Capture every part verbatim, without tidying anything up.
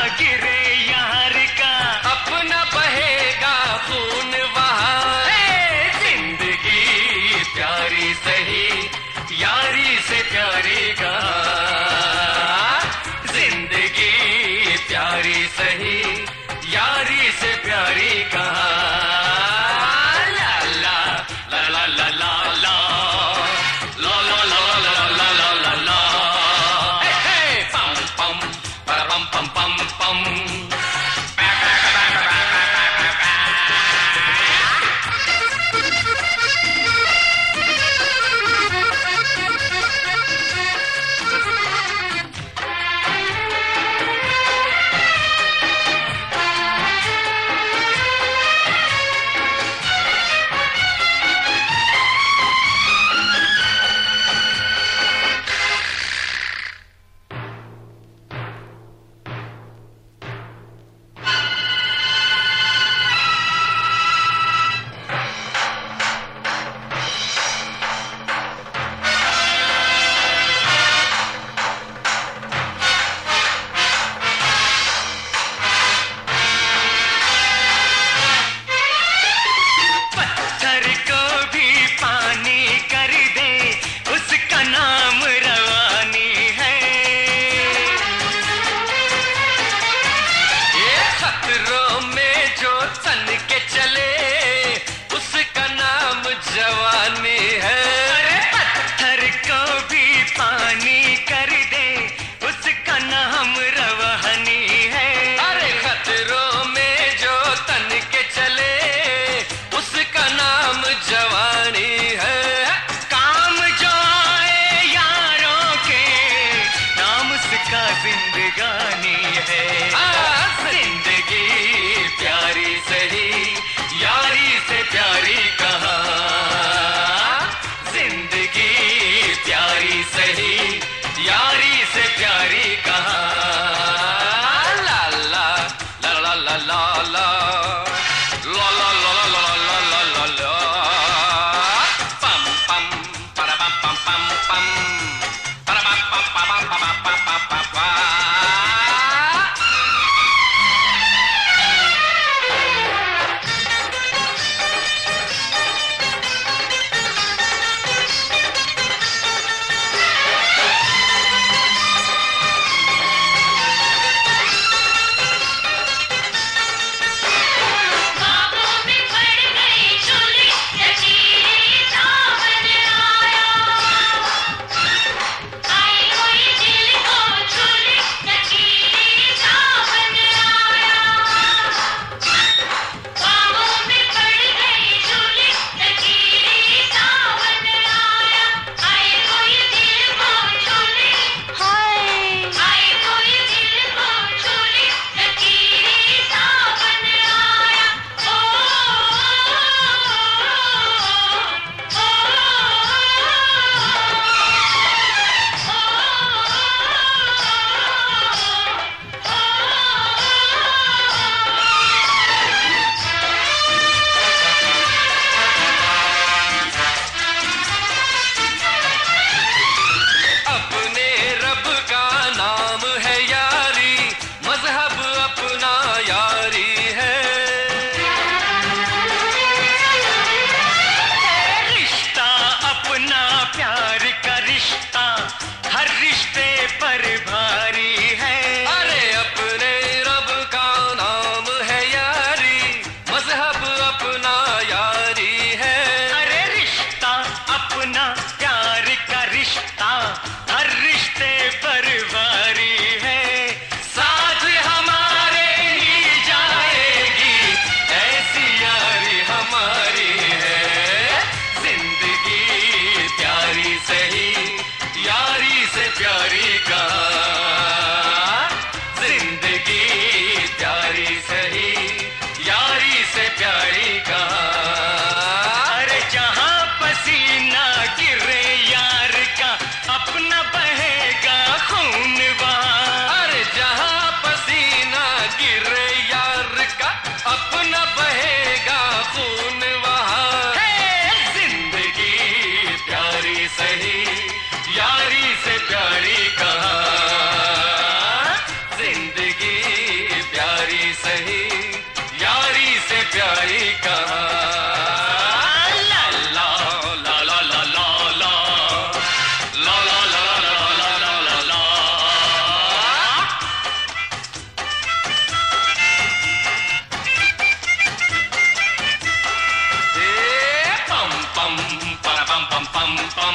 गिरे यार का अपना बहेगा खून वहाँ। जिंदगी प्यारी सही यारी से प्यारी कहाँ, जिंदगी प्यारी सही यारी से प्यारी कहाँ। ला ला ला ला ला ला ला ला ला ला ला ला ला ला ला हे हे पम पम पम पम पम पम। जवानी है। अरे पत्थर को भी पानी कर दे उसका नाम रवानी है। अरे खतरों में जो तन के चले उसका नाम जवानी है। काम जो आए यारों के नाम उसका जिंदगानी है। जिंदगी प्यारी सही यारी से प्यारी कहाँ, जिंदगी प्यारी सही यारी से प्यारी कहाँ। ला ला ला ला ला ला ला ला ला ला ला ला ला ला ला पम पम पम पम पम पम पम पम पम पम पम पम पम।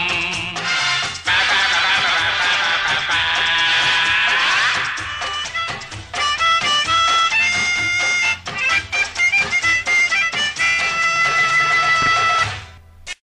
पम